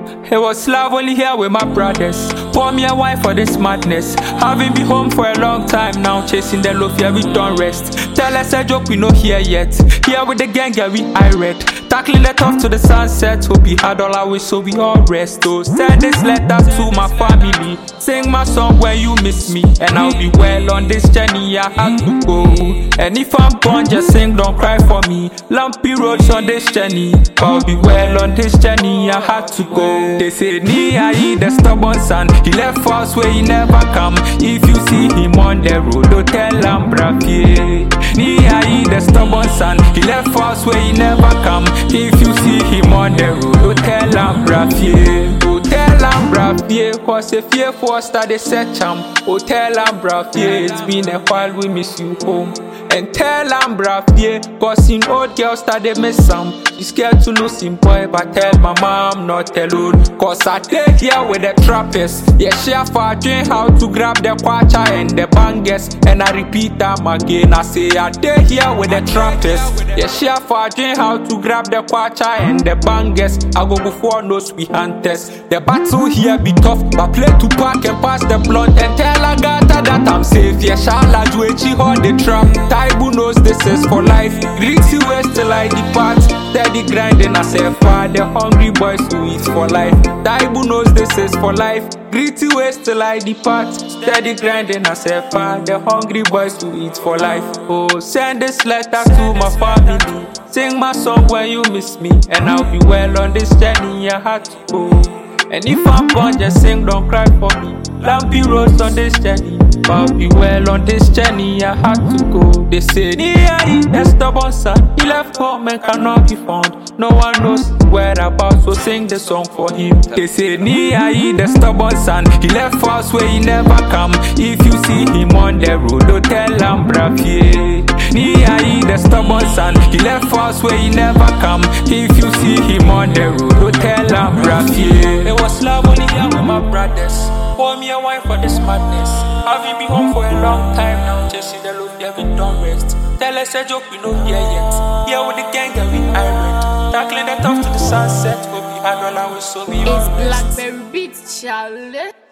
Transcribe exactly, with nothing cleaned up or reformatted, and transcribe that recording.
It was love only here with my brothers. Pour me a wine for this madness. Having been home for a long time now, chasing the love, yeah, we don't rest. Tell us a joke we no hear yet. Here with the gang, yeah, we I read. Tackling let off to the sunset. Hope we had all our wish, so we all rest. Oh, send this letter to my family. Sing my song when you miss me. And I'll be well on this journey, I have to go. And if I'm gone, just sing, don't cry for me. Lumpy roads on this journey. I'll be well on this journey, I had to go. They say, Nia, the stubborn son. He left us where he never come. If you see him on the road, don't tell him, brafie. Nia, the stubborn son. He left us where he never come. If you see him on the road, don't tell him, brafie. Don't tell him, brafie. Cause if you forced that they set him. Oh, tell him, brafie. It's been a while, we miss you home. And tell him, brafie. Cause in old girls that they miss him. She's scared to lose him, boy, but tell my mom not alone. Cause I take here with the trappers. Yeah, share for train how to grab the kwacha and the bangers. And I repeat them again. I say I take here with the trappers. Yeah, share for train how to grab the kwacha and the bangers. I go before no sweet hunters. The battle here be tough, but play to pack and pass the blunt. And tell Agatha that I'm safe. Yeah, Shala Juechi hold the trap. Taibu knows this is for life. Greasy ways till I depart. Steady grinding as a far. The hungry boys who eat for life. Taibu knows this is for life. Gritty ways till I depart. Steady grinding as a far. The hungry boys who eat for life. Oh, send this letter to my family. Sing my song when you miss me. And I'll be well on this journey, I had to go. And if I'm gone, just sing, don't cry for me. Lumpy roads on this journey. I'll be well on this journey, I had to go. They say, Nia, a stubborn son. He left home and cannot be found. No one knows whereabouts, so sing the song for him. They say, Nia, the stubborn son. He left us where he never come. If you see him on the road, don't tell him, brafie. Nia, the stubborn son. He left us where he never come. If you see him on the road, don't tell him, brafie. It was love only here with my brothers. Pour me a wine for this madness. Having been home for a long time now, chasing the load, yeah, we don't rest. Tell us a joke we no hear yet. Here with the gang, yeah, we irate. Tackling the tough to the sunset, hope we had all our wish, so we all It's rest. Blackberry Beats, Charlie.